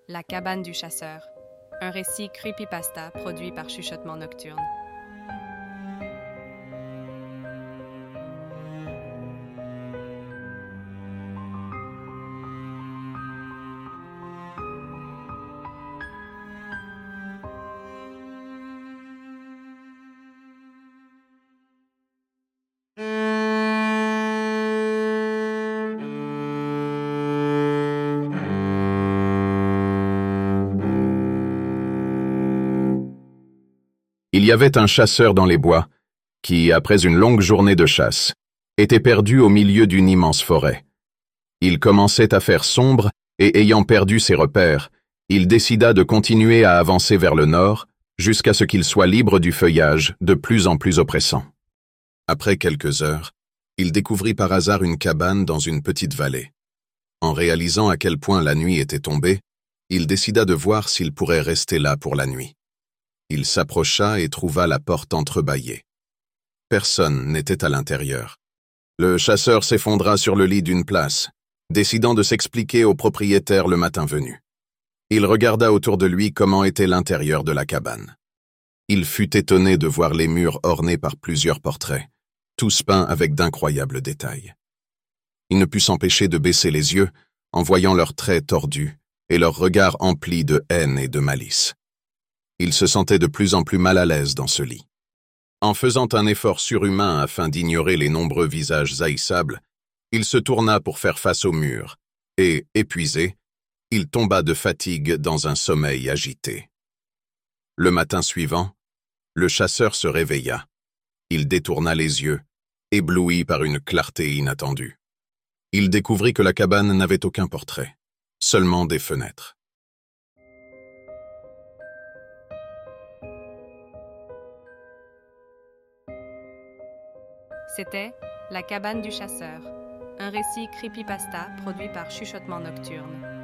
La cabane du chasseur, un récit creepypasta produit par Chuchotement Nocturne. Il y avait un chasseur dans les bois qui, après une longue journée de chasse, était perdu au milieu d'une immense forêt. Il commençait à faire sombre et, ayant perdu ses repères, il décida de continuer à avancer vers le nord jusqu'à ce qu'il soit libre du feuillage de plus en plus oppressant. Après quelques heures, il découvrit par hasard une cabane dans une petite vallée. En réalisant à quel point la nuit était tombée, il décida de voir s'il pourrait rester là pour la nuit. Il s'approcha et trouva la porte entrebâillée. Personne n'était à l'intérieur. Le chasseur s'effondra sur le lit d'une place, décidant de s'expliquer au propriétaire le matin venu. Il regarda autour de lui comment était l'intérieur de la cabane. Il fut étonné de voir les murs ornés par plusieurs portraits, tous peints avec d'incroyables détails. Il ne put s'empêcher de baisser les yeux en voyant leurs traits tordus et leurs regards emplis de haine et de malice. Il se sentait de plus en plus mal à l'aise dans ce lit. En faisant un effort surhumain afin d'ignorer les nombreux visages haïssables, il se tourna pour faire face au mur et, épuisé, il tomba de fatigue dans un sommeil agité. Le matin suivant, le chasseur se réveilla. Il détourna les yeux, ébloui par une clarté inattendue. Il découvrit que la cabane n'avait aucun portrait, seulement des fenêtres. C'était La cabane du chasseur, un récit creepypasta produit par Chuchotement Nocturne.